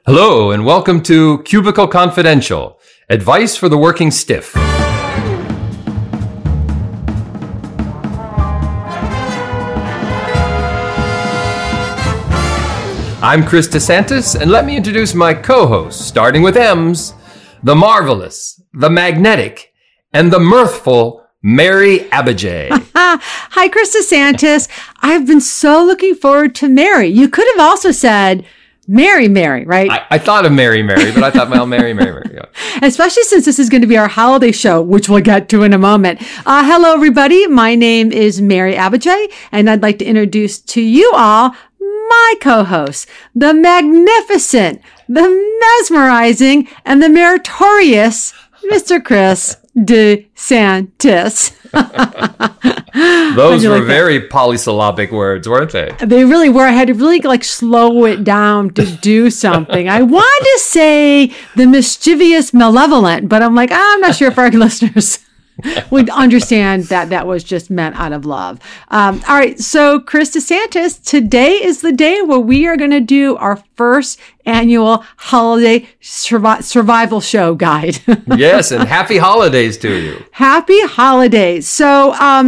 Hello, and welcome to Cubicle Confidential, advice for the working stiff. I'm Chris DeSantis, and let me introduce my co-hosts, starting with M's, the marvelous, the magnetic, and the mirthful Mary Abijay. Hi, Chris DeSantis. I've been so looking forward to Mary. You could have also said Mary, right? I thought of Mary, but I thought, well, Mary. Yeah. Especially since this is going to be our holiday show, which we'll get to in a moment. Hello, everybody. My name is Mary Abijay, and I'd like to introduce to you all my co-hosts, the magnificent, the mesmerizing, and the meritorious Mr. Chris DeSantis. Those were very polysyllabic words, weren't they? They really were. I had to really slow it down to do something. I wanted to say the mischievous malevolent, but I'm like, I'm not sure if our listeners would understand that that was just meant out of love. All right. So Chris DeSantis, today is the day where we are going to do our first annual holiday survival show guide. Yes. And happy holidays to you. Happy holidays. So,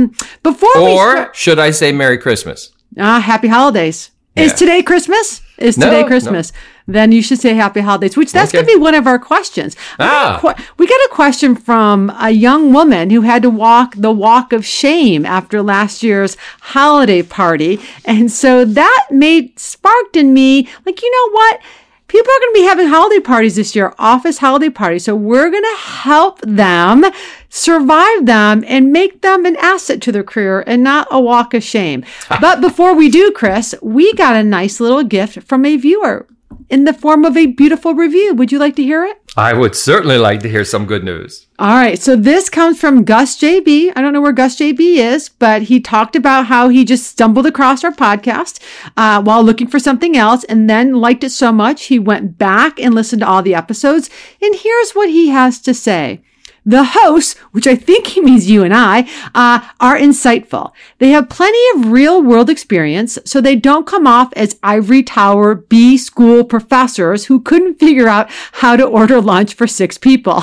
should I say Merry Christmas? Happy holidays. Yeah. Is today Christmas? Today Christmas? No. Then you should say happy holidays, which that's going to be one of our questions. We got a question from a young woman who had to walk the walk of shame after last year's holiday party. And so that sparked in me, like, you know what? People are going to be having holiday parties this year, office holiday parties. So we're going to help them survive them and make them an asset to their career and not a walk of shame. But before we do, Chris, we got a nice little gift from a viewer in the form of a beautiful review. Would you like to hear it? I would certainly like to hear some good news. All right. So this comes from Gus JB. I don't know where Gus JB is, but he talked about how he just stumbled across our podcast while looking for something else and then liked it so much he went back and listened to all the episodes. And here's what he has to say. The hosts, which I think he means you and I, are insightful. They have plenty of real world experience, so they don't come off as ivory tower B school professors who couldn't figure out how to order lunch for 6 people.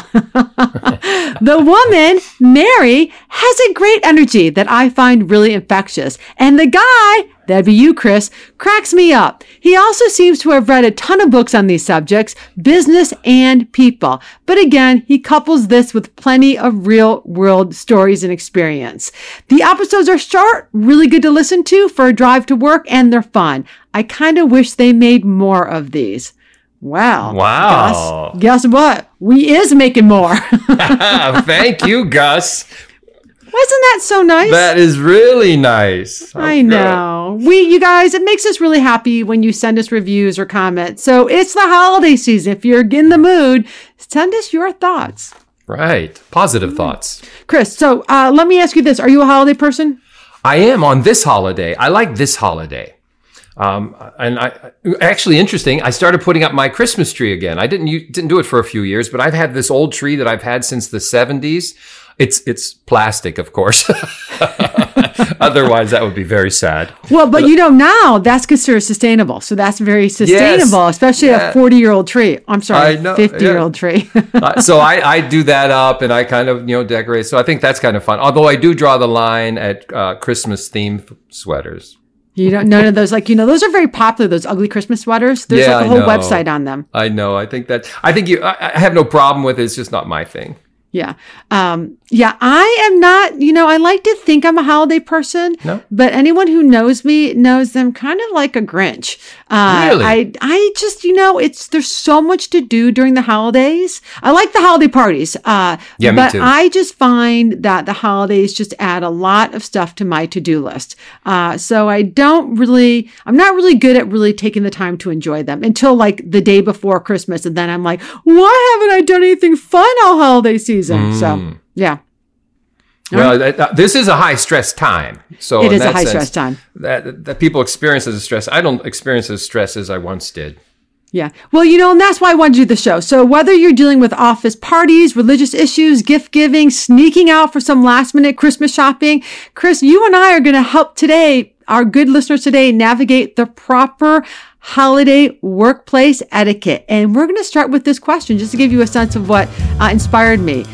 The woman, Mary, has a great energy that I find really infectious. And the guy, that'd be you, Chris, cracks me up. He also seems to have read a ton of books on these subjects, business and people. But again, he couples this with plenty of real world stories and experience. The episodes are short, really good to listen to for a drive to work, and they're fun. I kind of wish they made more of these. Wow. Guess what? We is making more. Thank you, Gus. Wasn't that so nice? That is really nice. I know. You guys, it makes us really happy when you send us reviews or comments. So it's the holiday season. If you're in the mood, send us your thoughts. Right. Positive thoughts. Chris, so let me ask you this. Are you a holiday person? I am on this holiday. I like this holiday. And actually interesting, I started putting up my Christmas tree again. I didn't do it for a few years, but I've had this old tree that I've had since the 70s. It's plastic, of course. Otherwise, that would be very sad. Well, but now that's considered sustainable. So that's very sustainable, especially a 40-year-old tree. I'm sorry, 50-year-old tree. So I do that up and I kind of, decorate. So I think that's kind of fun. Although I do draw the line at Christmas themed sweaters. You don't, none of those, those are very popular, those ugly Christmas sweaters. There's a whole website on them. I know. I I have no problem with it. It's just not my thing. Yeah. I am not, I like to think I'm a holiday person, but anyone who knows me knows them kind of like a Grinch. Really? I just, there's so much to do during the holidays. I like the holiday parties. Me but too. I just find that the holidays just add a lot of stuff to my to-do list. So I'm not really good at really taking the time to enjoy them until the day before Christmas. And then I'm like, why haven't I done anything fun all holiday season? So, yeah. Well, this is a high stress time. So it is a high stress time. That people experience as a stress. I don't experience as stress as I once did. Yeah. Well, and that's why I wanted to do the show. So whether you're dealing with office parties, religious issues, gift giving, sneaking out for some last minute Christmas shopping, Chris, you and I are going to help today, our good listeners today, navigate the proper holiday workplace etiquette. And we're going to start with this question just to give you a sense of what inspired me.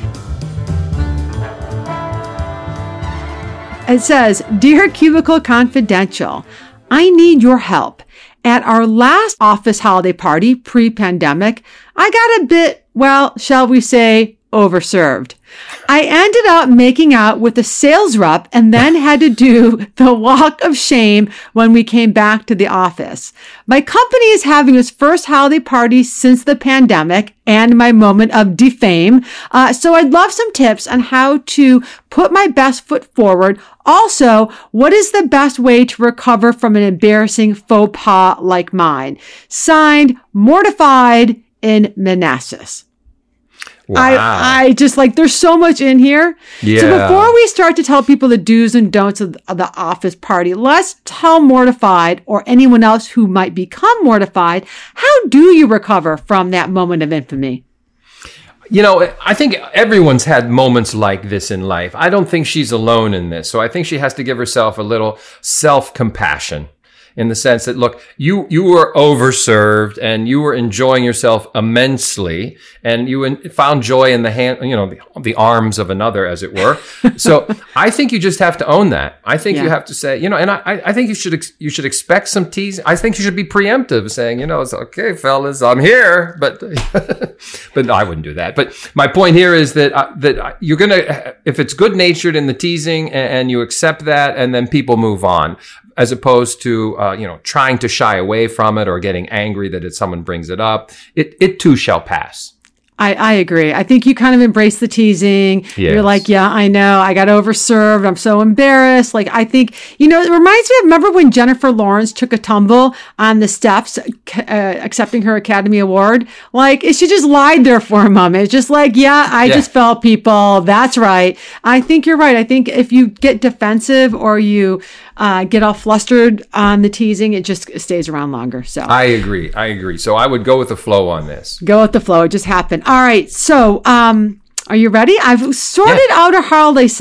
It says, Dear Cubicle Confidential, I need your help. At our last office holiday party pre-pandemic, I got a bit, shall we say, overserved. I ended up making out with the sales rep and then had to do the walk of shame when we came back to the office. My company is having its first holiday party since the pandemic and my moment of defame. So I'd love some tips on how to put my best foot forward. Also, what is the best way to recover from an embarrassing faux pas like mine? Signed, Mortified in Manassas. Wow. I just there's so much in here. Yeah. So before we start to tell people the do's and don'ts of the office party, let's tell Mortified or anyone else who might become mortified, how do you recover from that moment of infamy? I think everyone's had moments like this in life. I don't think she's alone in this. So I think she has to give herself a little self-compassion. In the sense that, look, you were overserved and you were enjoying yourself immensely, and you found joy in the arms of another, as it were. So I think you just have to own that. I think you have to say, and I think you should expect some teasing. I think you should be preemptive, saying, it's okay, fellas, I'm here, but but no, I wouldn't do that. But my point here is that you're gonna, if it's good natured in the teasing and you accept that, and then people move on. As opposed to, trying to shy away from it or getting angry that someone brings it up. It too shall pass. I agree. I think you kind of embrace the teasing. Yes. You're like, yeah, I know. I got overserved. I'm so embarrassed. I think, it reminds me of, remember when Jennifer Lawrence took a tumble on the steps, accepting her Academy Award? She just lied there for a moment. It's just just fell, people. That's right. I think you're right. I think if you get defensive or you get all flustered on the teasing, it just stays around longer. So I agree. So I would go with the flow on this. Go with the flow. It just happened. All right. So, are you ready? I've sorted out our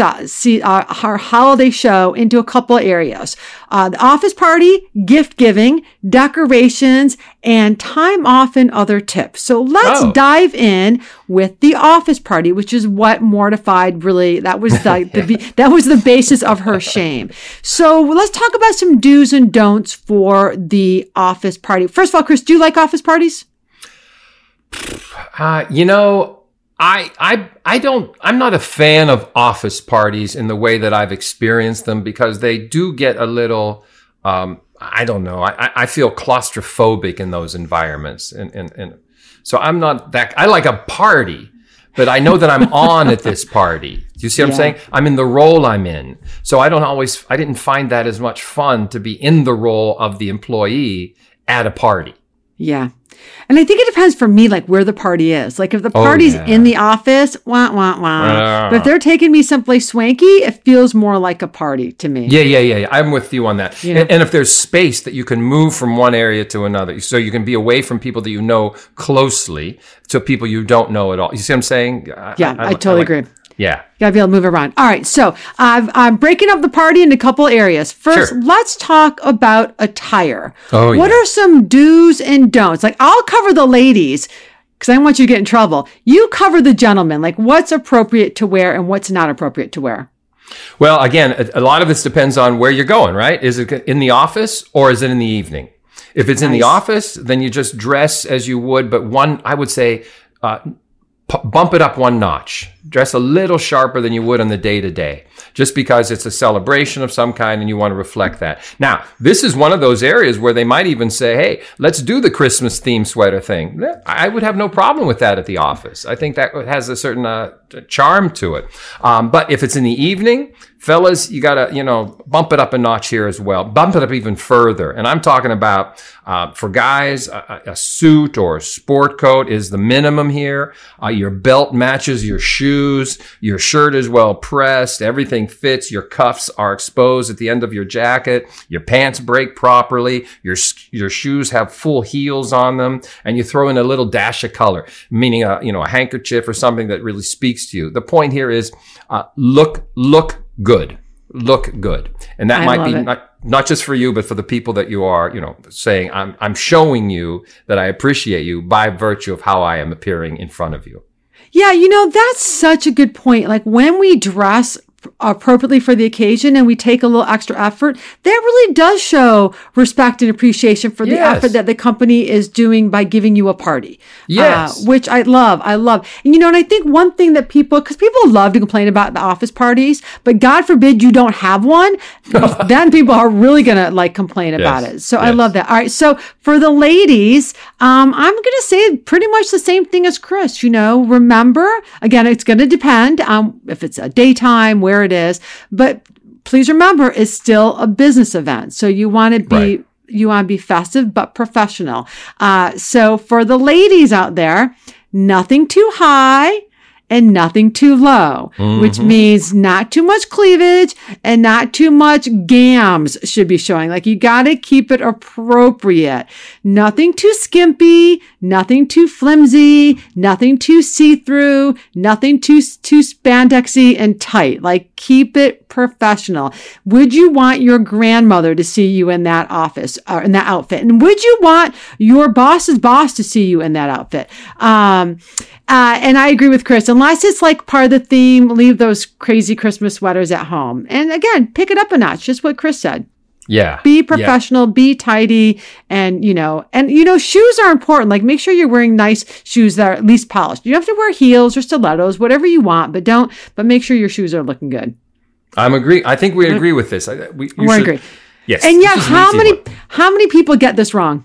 holiday show into a couple of areas. The office party, gift giving, decorations, and time off and other tips. So let's dive in with the office party, which is what Mortified really, that was that was the basis of her shame. So let's talk about some do's and don'ts for the office party. First of all, Chris, do you like office parties? I'm not a fan of office parties in the way that I've experienced them, because they do get a little, I don't know. I feel claustrophobic in those environments. And so I'm not that, I like a party, but I know that I'm on at this party. Do you see what I'm saying? I'm in the role I'm in. So I didn't find that as much fun to be in the role of the employee at a party. Yeah. And I think it depends for me, where the party is. If the party's in the office, wah, wah, wah. But if they're taking me someplace swanky, it feels more like a party to me. Yeah. I'm with you on that. Yeah. And if there's space that you can move from one area to another, so you can be away from people that you know closely to people you don't know at all. You see what I'm saying? I totally agree. Yeah. You gotta be able to move around. All right. So I'm breaking up the party into a couple areas. First, let's talk about attire. What are some do's and don'ts? I'll cover the ladies because I don't want you to get in trouble. You cover the gentlemen. What's appropriate to wear and what's not appropriate to wear? Well, again, a lot of this depends on where you're going, right? Is it in the office or is it in the evening? If it's in the office, then you just dress as you would, but I would say, bump it up one notch. Dress a little sharper than you would on the day-to-day, just because it's a celebration of some kind and you want to reflect that. Now, this is one of those areas where they might even say, hey, let's do the Christmas theme sweater thing. I would have no problem with that at the office. I think that has a certain charm to it. But if it's in the evening, Fellas, you got to, bump it up a notch here as well. Bump it up even further. And I'm talking about, for guys, a suit or a sport coat is the minimum here. Your belt matches your shoes. Your shirt is well pressed. Everything fits. Your cuffs are exposed at the end of your jacket. Your pants break properly. Your shoes have full heels on them. And you throw in a little dash of color, meaning a handkerchief or something that really speaks to you. The point here is, look good. Look good. And that might be not just for you, but for the people that you are, saying, I'm showing you that I appreciate you by virtue of how I am appearing in front of you. Yeah, that's such a good point. Like when we dress appropriately for the occasion and we take a little extra effort, that really does show respect and appreciation for the effort that the company is doing by giving you a party. Yes. Which I love. And and I think one thing that because people love to complain about the office parties, but God forbid you don't have one, then people are really going to complain about it. So I love that. All right. So for the ladies, I'm going to say pretty much the same thing as Chris. Remember, again, it's going to depend on if it's a daytime, where it is, but please remember it's still a business event. So you want to be, festive, but professional. So for the ladies out there, nothing too high and nothing too low, which means not too much cleavage and not too much gams should be showing. You got to keep it appropriate. Nothing too skimpy, nothing too flimsy, nothing too see-through, nothing too spandexy and tight. Keep it professional. Would you want your grandmother to see you in that office or in that outfit? And would you want your boss's boss to see you in that outfit? And I agree with Chris. Unless it's part of the theme, leave those crazy Christmas sweaters at home. And again, pick it up a notch. Just what Chris said. Yeah. Be professional, be tidy, and shoes are important. Make sure you're wearing nice shoes that are at least polished. You don't have to wear heels or stilettos, whatever you want, but make sure your shoes are looking good. I think we agree with this. We agree. Yes. And yet, how many people get this wrong?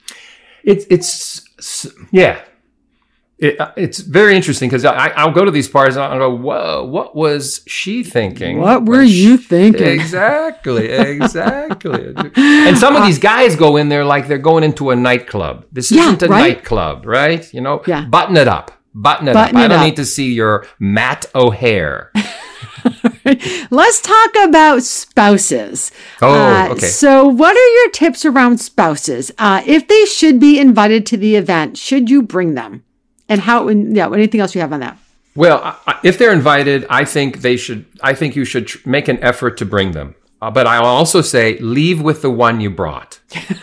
It's very interesting because I'll go to these parties and I'll go, whoa, what was she thinking? What were you thinking? Exactly. And some of these guys go in there like they're going into a nightclub. This isn't a nightclub, right? Button it up. I don't need to see your Matt O'Hare. Let's talk about spouses. Okay. So what are your tips around spouses? If they should be invited to the event, should you bring them? And how, anything else you have on that? Well, if they're invited, I think you should make an effort to bring them. But I'll also say, leave with the one you brought.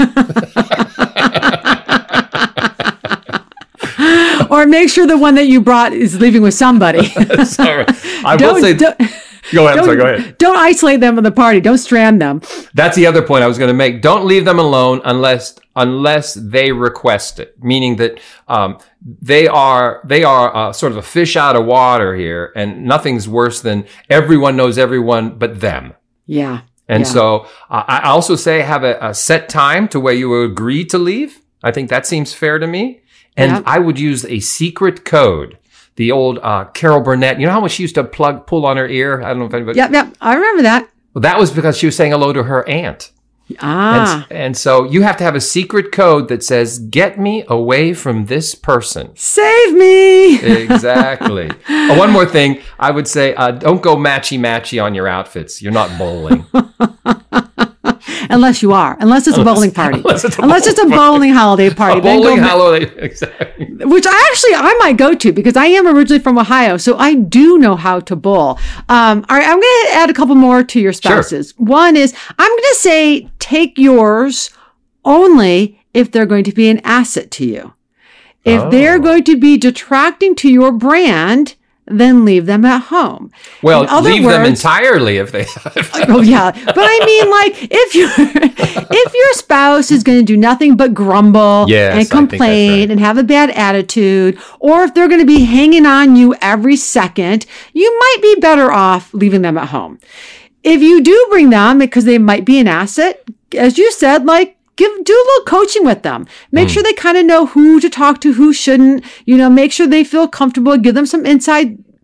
Or make sure the one that you brought is leaving with somebody. Sorry. Go ahead. Don't isolate them in the party. Don't strand them. That's the other point I was going to make. Don't leave them alone unless they request it. Meaning that they are sort of a fish out of water here, and nothing's worse than everyone knows everyone but them. Yeah. And so I also say have a set time to where you agree to leave. I think that seems fair to me. And I would use a secret code. The old Carol Burnett, you know how much she used to pull on her ear? I don't know if anybody... Yep. I remember that. Well, that was because she was saying hello to her aunt. And so you have to have a secret code that says, get me away from this person. Save me! Exactly. One more thing. I would say, don't go matchy-matchy on your outfits. You're not bowling. Unless it's a bowling party. Unless it's a bowling holiday party. Holiday, exactly. Which I might go to because I am originally from Ohio, so I do know how to bowl. All right, I'm going to add a couple more to your spouses. Sure. One is, I'm going to say take yours only if they're going to be an asset to you. If they're going to be detracting to your brand, then leave them at home. Well, leave them entirely if they. Oh yeah, but I mean, if your spouse is going to do nothing but grumble and complain and have a bad attitude, or if they're going to be hanging on you every second, you might be better off leaving them at home. If you do bring them because they might be an asset, as you said, do a little coaching with them. Make sure they kind of know who to talk to, who shouldn't, make sure they feel comfortable, give them some inside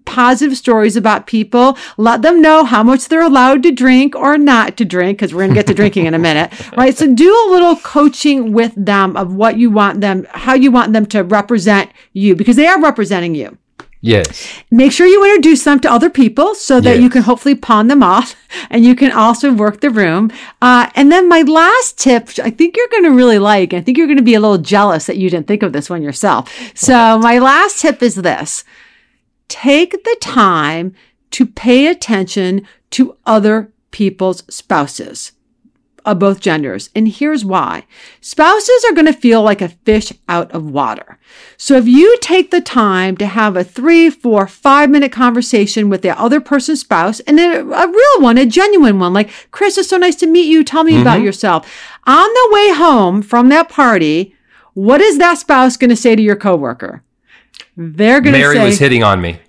positive stories about people. Let them know how much they're allowed to drink or not to drink, because we're going to get to drinking in a minute, right? So do a little coaching with them of what you want them, how you want them to represent you, because they are representing you. Yes. Make sure you introduce them to other people so that you can hopefully pawn them off, and you can also work the room. And then my last tip, which I think you're going to really like, I think you're going to be a little jealous that you didn't think of this one yourself. So my last tip is this: take the time to pay attention to other people's spouses of both genders. And here's why. Spouses are going to feel like a fish out of water. So if you take the time to have a 3, 4, 5-minute conversation with the other person's spouse, and a real one, a genuine one, like, Chris, it's so nice to meet you. Tell me about yourself. On the way home from that party, what is that spouse going to say to your coworker? They're going to say, Mary was hitting on me.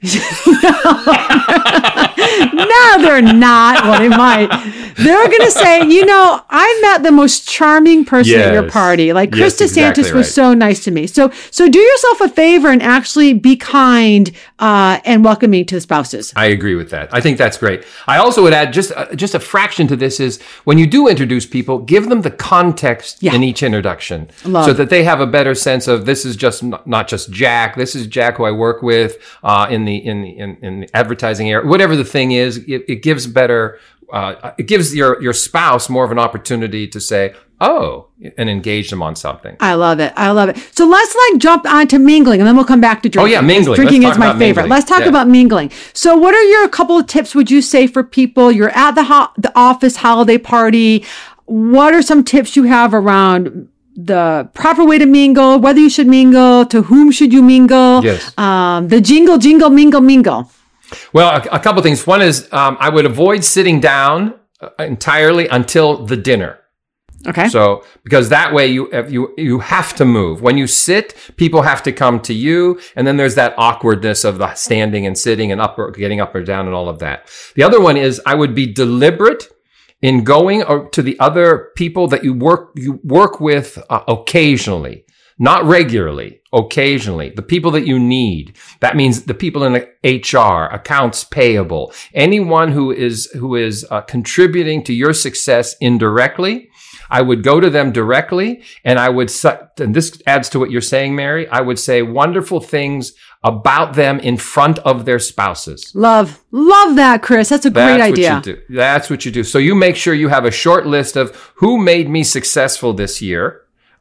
No, they're not. Well, they might. They're going to say, I met the most charming person at your party. Like, Chris DeSantis was so nice to me. So do yourself a favor and actually be kind and welcoming to the spouses. I agree with that. I think that's great. I also would add just a fraction to this is when you do introduce people, give them the context in each introduction so that they have a better sense of this is just not just Jack. This is Jack, who I work with in the advertising area. Whatever the thing is, it gives better. It gives your spouse more of an opportunity to say, oh, and engage them on something. I love it. So let's jump on to mingling, and then we'll come back to drinking. Oh yeah, mingling. Drinking is my favorite. Let's talk about mingling. So what are your couple of tips, would you say, for people? You're at the office holiday party. What are some tips you have around the proper way to mingle, whether you should mingle, to whom should you mingle? Yes. The jingle, jingle, mingle. Well, a couple of things. One is I would avoid sitting down entirely until the dinner. Okay. So because that way you have to move. When you sit, people have to come to you, and then there's that awkwardness of the standing and sitting and getting up or down and all of that. The other one is I would be deliberate in going to the other people that you work with occasionally. Not regularly, occasionally. The people that you need. That means the people in HR, accounts payable, anyone who is contributing to your success indirectly. I would go to them directly, and and this adds to what you're saying, Mary. I would say wonderful things about them in front of their spouses. Love that, Chris. That's a great idea. That's what you do. So you make sure you have a short list of who made me successful this year.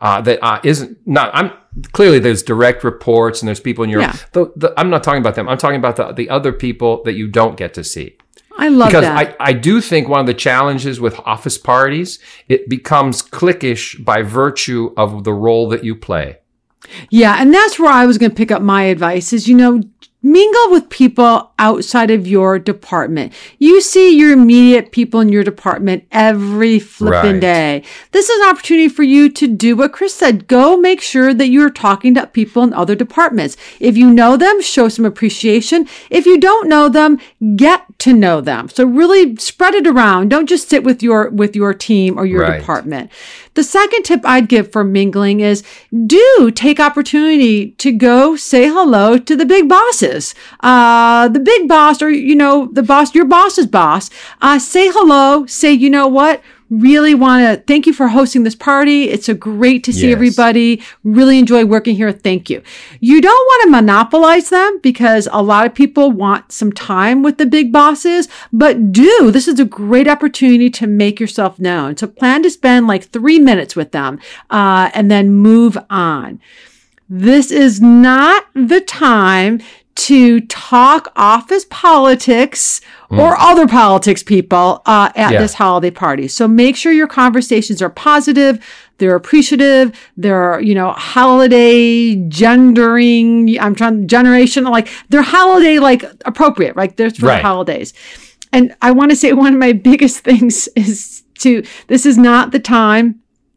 Clearly there's direct reports and there's people in your, I'm not talking about them. I'm talking about the other people that you don't get to see. I love that. Because I do think one of the challenges with office parties, it becomes cliquish by virtue of the role that you play. Yeah. And that's where I was going to pick up my advice is, mingle with people outside of your department. You see your immediate people in your department every flipping day. This is an opportunity for you to do what Chris said. Go make sure that you're talking to people in other departments. If you know them, show some appreciation. If you don't know them, get to know them. So really spread it around. Don't just sit with your team or your department. The second tip I'd give for mingling is do take opportunity to go say hello to the big bosses. The big boss or, the boss, your boss's boss. Say hello. Say, you know what? Really want to thank you for hosting this party. It's so great to see everybody. Really enjoy working here. Thank you. You don't want to monopolize them because a lot of people want some time with the big bosses, but this is a great opportunity to make yourself known. So plan to spend 3 minutes with them, and then move on. This is not the time to talk office politics or other politics, people, at this holiday party. So make sure your conversations are positive. They're appreciative. They're, holiday gendering. Generational, they're holiday, appropriate, right? They're for the holidays. And I want to say one of my biggest things is this is not the time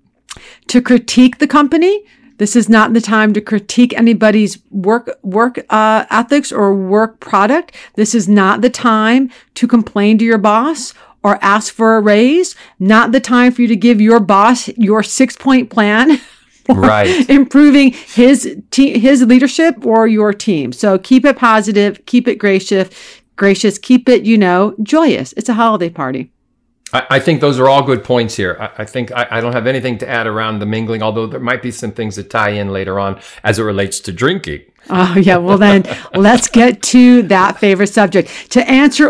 to critique the company. This is not the time to critique anybody's work ethics or work product. This is not the time to complain to your boss or ask for a raise. Not the time for you to give your boss your 6-point plan. for Right. improving his leadership or your team. So keep it positive, keep it gracious, keep it, joyous. It's a holiday party. I think those are all good points here. I think I don't have anything to add around the mingling, although there might be some things that tie in later on as it relates to drinking. Oh, yeah. Well, then let's get to that favorite subject. To answer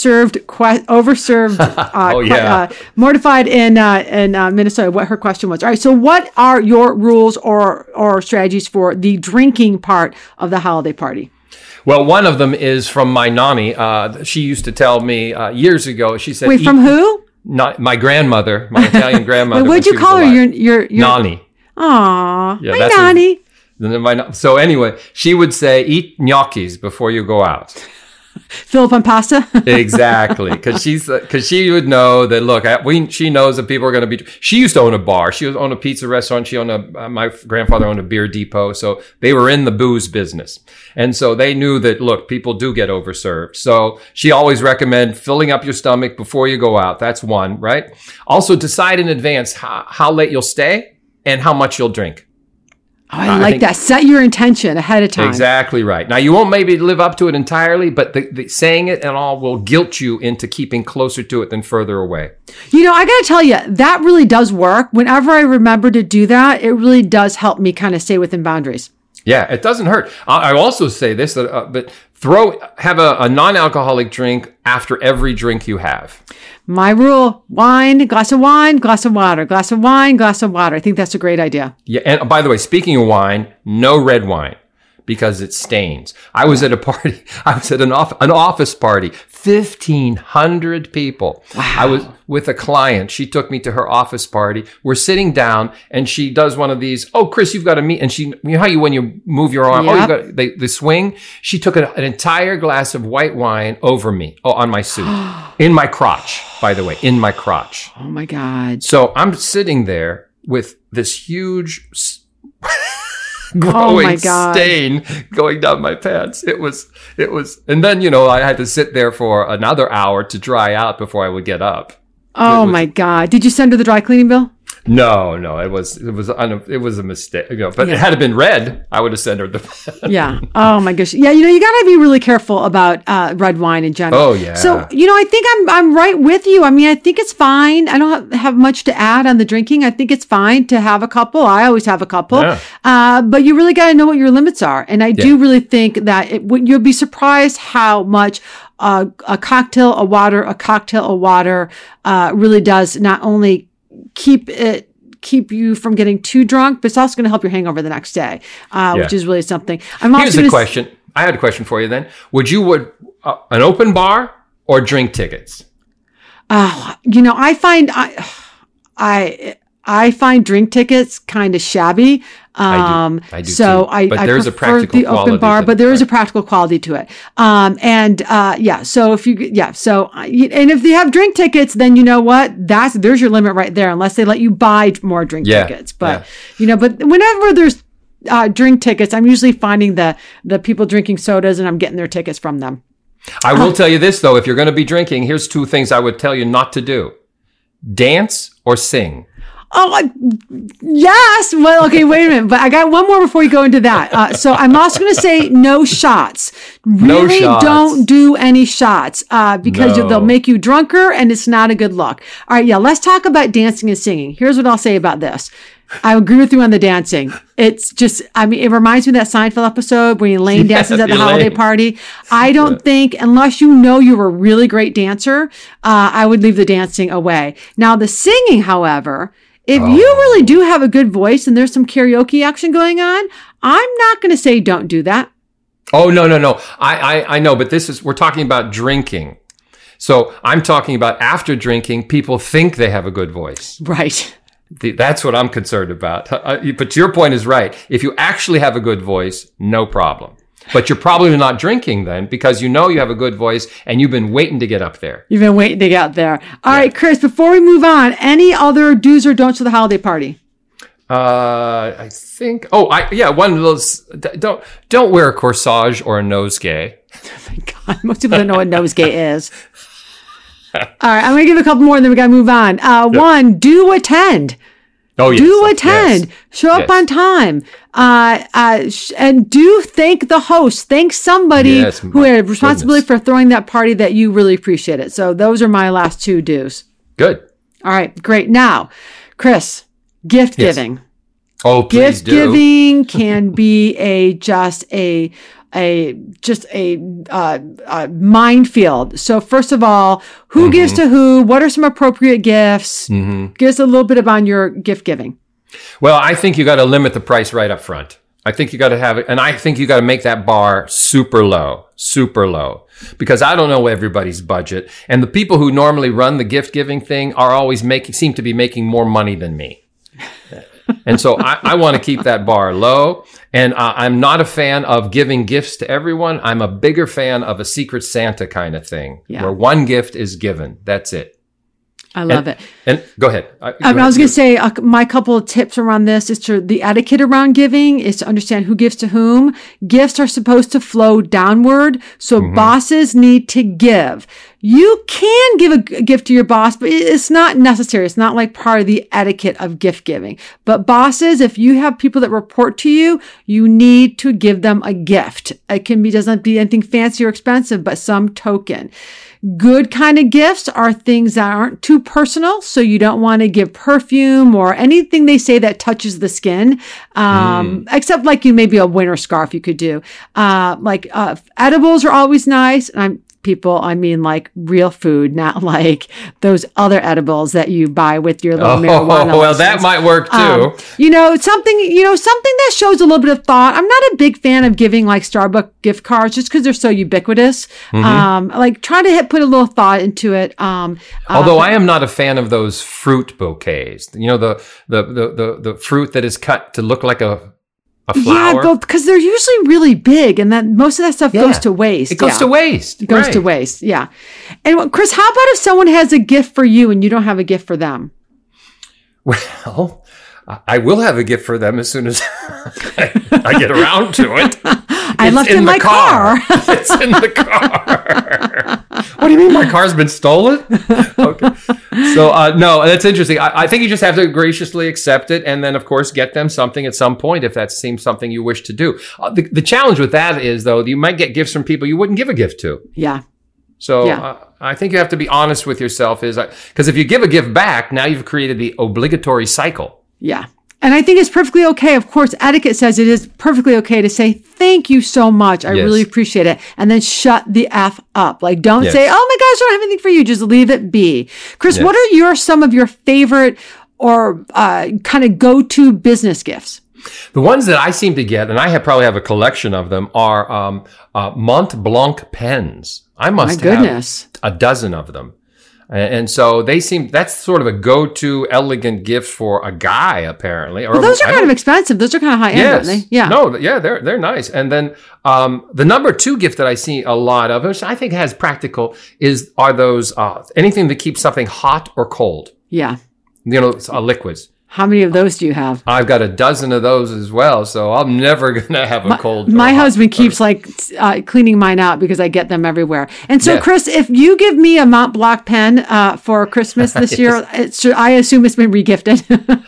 mortified in Minnesota, what her question was. All right. So what are your rules or strategies for the drinking part of the holiday party? Well, one of them is from my nanny. She used to tell me years ago, she said... Wait, from who? Not my grandmother, my Italian grandmother. Wait, what'd you call her? Your Nani. Aw, Yeah, my Nani. So anyway, she would say, eat gnocchis before you go out. Fill up on pasta? Exactly. Because she would know that, look, she knows that people are going to be... She used to own a bar. She owned a pizza restaurant. She owned my grandfather owned a beer depot. So they were in the booze business. And so they knew that, look, people do get overserved. So she always recommended filling up your stomach before you go out. That's one, right? Also, decide in advance how late you'll stay and how much you'll drink. Oh, I like that. Set your intention ahead of time. Exactly right. Now, you won't maybe live up to it entirely, but the saying it and all will guilt you into keeping closer to it than further away. I got to tell you, that really does work. Whenever I remember to do that, it really does help me kind of stay within boundaries. Yeah, it doesn't hurt. I also say this, but have a non-alcoholic drink after every drink you have. My rule, glass of wine, glass of water, glass of wine, glass of water. I think that's a great idea. Yeah. And by the way, speaking of wine, no red wine because it stains. I was at a party. I was at an office party, 1,500 people. Wow. I was with a client. She took me to her office party. We're sitting down and she does one of these, oh, Chris, you've got to meet. And when you move your arm, Yep. the swing. She took an entire glass of white wine over me, on my suit, in my crotch, by the way, in my crotch. Oh my God. So I'm sitting there with this huge glowing stain going down my pants. It was, and then, I had to sit there for another hour to dry out before I would get up. Oh my God. Did you send her the dry cleaning bill? No, it was a mistake, but it had been red, I would have sent her the. Yeah. Oh my gosh. Yeah. You got to be really careful about red wine in general. Oh yeah. So, I think I'm right with you. I mean, I think it's fine. I don't have much to add on the drinking. I think it's fine to have a couple. I always have a couple. Yeah. But you really got to know what your limits are. And I do really think that you'll be surprised how much a cocktail of water really does not only keep you from getting too drunk, but it's also going to help your hangover the next day, which is really something. Here's a question. I had a question for you then. Would an open bar or drink tickets? I find drink tickets kind of shabby. I do so too. I there's prefer the open bar, but there is a practical quality to it. So if you have drink tickets, then you know what? There's your limit right there, unless they let you buy more drink tickets. But but whenever there's drink tickets, I'm usually finding the people drinking sodas and I'm getting their tickets from them. I will tell you this though, if you're going to be drinking, here's two things I would tell you not to do: dance or sing. Oh, yes. Well, okay, wait a minute. But I got one more before you go into that. So I'm also going to say no shots. Really don't do any shots because they'll make you drunker and it's not a good look. All right, let's talk about dancing and singing. Here's what I'll say about this. I agree with you on the dancing. It's just, it reminds me of that Seinfeld episode where Elaine dances at the holiday party. I don't think, unless you're a really great dancer, I would leave the dancing away. Now, the singing, however, if you really do have a good voice and there's some karaoke action going on, I'm not going to say don't do that. Oh, no. I know, but we're talking about drinking. So I'm talking about after drinking, people think they have a good voice. Right. That's what I'm concerned about. But your point is right. If you actually have a good voice, no problem. But you're probably not drinking then because you have a good voice and you've been waiting to get up there. You've been waiting to get there. All right, Chris, before we move on, any other do's or don'ts for the holiday party? I think, one of those, don't wear a corsage or a nosegay. Oh my God, most people don't know what nosegay is. All right, I'm going to give a couple more and then we got to move on. One, do attend. Oh, yes. Do attend. Yes. Show up on time. And do thank the host. Thank somebody who had responsibility for throwing that party that you really appreciate it. So those are my last 2 do's. Good. All right, great. Now, Chris, gift giving. Oh, please do. Gift giving can be just a minefield. So first of all, who gives to who? What are some appropriate gifts? Give us a little bit about your gift giving. Well, I think you got to limit the price right up front. I think you got to have it, and I think you got to make that bar super low, because I don't know everybody's budget, and the people who normally run the gift giving thing are always seem to be making more money than me. And so I want to keep that bar low. And I'm not a fan of giving gifts to everyone. I'm a bigger fan of a Secret Santa kind of thing, where one gift is given. That's it. I love it. And go ahead. I was going to say my couple of tips around this is the etiquette around giving is to understand who gives to whom. Gifts are supposed to flow downward. So bosses need to give. You can give a gift to your boss, but it's not necessary. It's not like part of the etiquette of gift giving. But bosses, if you have people that report to you, you need to give them a gift. It doesn't be anything fancy or expensive, but some token. Good kind of gifts are things that aren't too personal. So you don't want to give perfume or anything they say that touches the skin. Except like maybe a winter scarf you could do. Edibles are always nice. And I mean like real food, not like those other edibles that you buy with your little marijuana. Well, that might work too. Something that shows a little bit of thought. I'm not a big fan of giving like Starbucks gift cards just because they're so ubiquitous. Try to put a little thought into it. Although I am not a fan of those fruit bouquets. The fruit that is cut to look like a flower. Yeah, because they're usually really big, and then most of that stuff goes to waste. It goes to waste. It goes to waste. Yeah. And Chris, how about if someone has a gift for you and you don't have a gift for them? Well, I will have a gift for them as soon as I get around to it. I left it in my car. It's in the car. What do you mean my car's been stolen? Okay. So, no, that's interesting. I think you just have to graciously accept it and then, of course, get them something at some point if that seems something you wish to do. The challenge with that is, though, you might get gifts from people you wouldn't give a gift to. Yeah. So I think you have to be honest with yourself because if you give a gift back, now you've created the obligatory cycle. Yeah. And I think it's perfectly okay. Of course, etiquette says it is perfectly okay to say, thank you so much. I really appreciate it. And then shut the F up. Like, don't say, oh my gosh, I don't have anything for you. Just leave it be. Chris, what are some of your favorite or kind of go-to business gifts? The ones that I seem to get, and I probably have a collection of them, are Mont Blanc pens. I must have a dozen of them. And so that's sort of a go-to elegant gift for a guy, apparently. But those are kind of expensive. Those are kind of high-end, aren't they? Yeah. No, yeah, they're nice. And then the number 2 gift that I see a lot of, which I think has practical, are those anything that keeps something hot or cold. Yeah. Liquids. How many of those do you have? I've got a dozen of those as well, so I'm never going to have a cold. My husband keeps cleaning mine out because I get them everywhere. And so, Chris, if you give me a Mont Blanc pen for Christmas this year, I assume it's been regifted.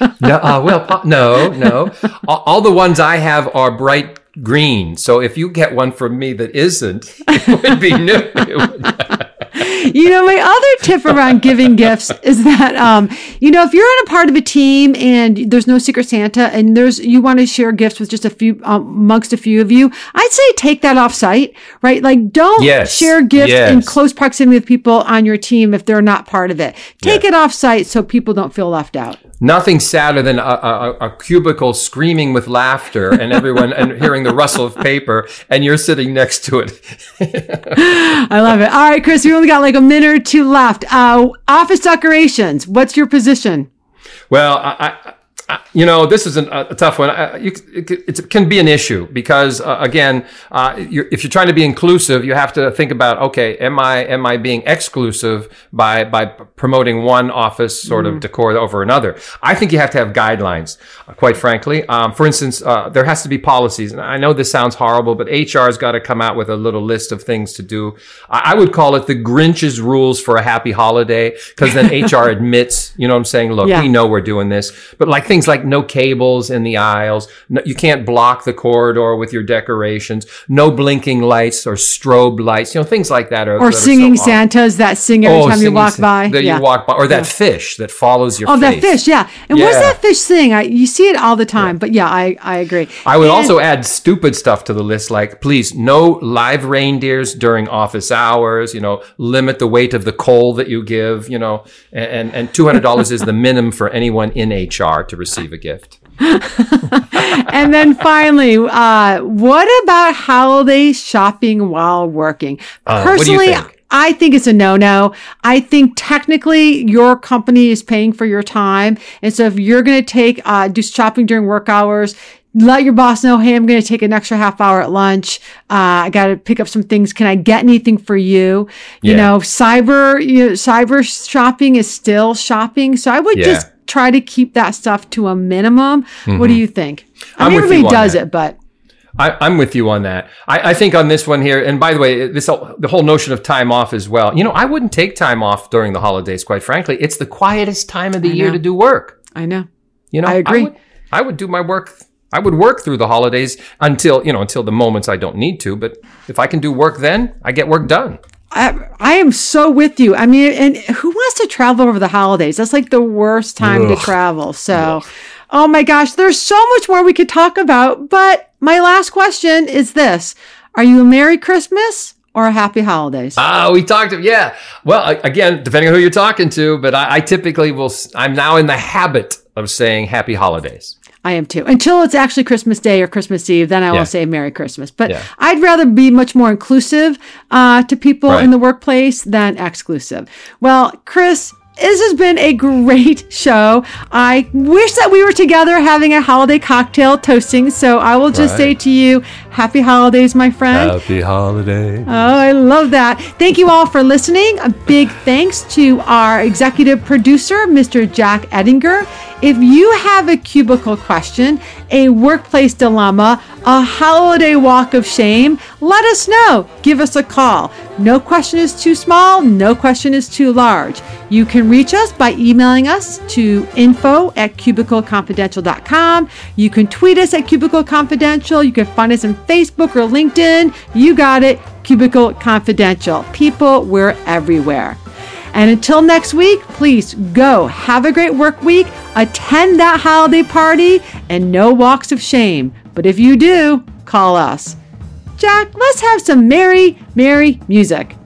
No. All the ones I have are bright green, so if you get one from me that isn't, it would be new. My other tip around giving gifts is that, if you're in a part of a team and there's no Secret Santa and you want to share gifts with just a few, amongst a few of you, I'd say take that off site, right? Like don't share gifts in close proximity with people on your team if they're not part of it. Take it off site so people don't feel left out. Nothing sadder than a cubicle screaming with laughter and everyone and hearing the rustle of paper and you're sitting next to it. I love it. All right, Chris, we only got like a minute or 2 left. Office decorations. What's your position? Well, this is a tough one. It can be an issue because, again, if you're trying to be inclusive, you have to think about, okay, am I being exclusive by promoting one office sort of decor over another? I think you have to have guidelines, quite frankly. For instance, there has to be policies. And I know this sounds horrible, but HR's got to come out with a little list of things to do. I would call it the Grinch's rules for a happy holiday because then HR admits, you know what I'm saying? Look, we know we're doing this, but like things things like no cables in the aisles. No, you can't block the corridor with your decorations. No blinking lights or strobe lights. Things like that. Or singing Santas that sing every time you walk by. You walk by. Or that fish that follows your face. Oh, that fish, yeah. And what does that fish sing? You see it all the time. But yeah, I agree. I would also add stupid stuff to the list, like, please, no live reindeers during office hours, limit the weight of the coal that you give, and $200 is the minimum for anyone in HR to receive a gift. And then finally, what about holiday shopping while working? Personally, what do you think? I think it's a no-no. I think technically your company is paying for your time. And so if you're going to do shopping during work hours, let your boss know, hey, I'm going to take an extra half hour at lunch. I got to pick up some things. Can I get anything for you? Cyber shopping is still shopping. So I would just try to keep that stuff to a minimum. Mm-hmm. What do you think? Everybody does it, but I'm with you on that. I think on this one here, and by the way, the whole notion of time off as well. I wouldn't take time off during the holidays, quite frankly. It's the quietest time of the year to do work. I know. I agree. I would do my work. I would work through the holidays until the moments I don't need to. But if I can do work then, I get work done. I am so with you. And who wants to travel over the holidays? That's like the worst time to travel. So, oh my gosh, there's so much more we could talk about. But my last question is this. Are you a Merry Christmas or a Happy Holidays? We talked, yeah. Well, again, depending on who you're talking to, but I typically I'm now in the habit of saying Happy Holidays. I am too. Until it's actually Christmas Day or Christmas Eve, then I will say Merry Christmas. But I'd rather be much more inclusive to people in the workplace than exclusive. Well, Chris, this has been a great show. I wish that we were together having a holiday cocktail toasting. So I will just say to you, Happy Holidays, my friend. Happy Holidays. Oh, I love that. Thank you all for listening. A big thanks to our executive producer, Mr. Jack Ettinger. If you have a cubicle question, a workplace dilemma, a holiday walk of shame, let us know. Give us a call. No question is too small. No question is too large. You can reach us by emailing us to info@cubicleconfidential.com. You can tweet us at Cubicle Confidential. You can find us on Facebook or LinkedIn. You got it. Cubicle Confidential. People, we're everywhere. And until next week, please go have a great work week, attend that holiday party, and no walks of shame. But if you do, call us. Jack, let's have some merry, merry music.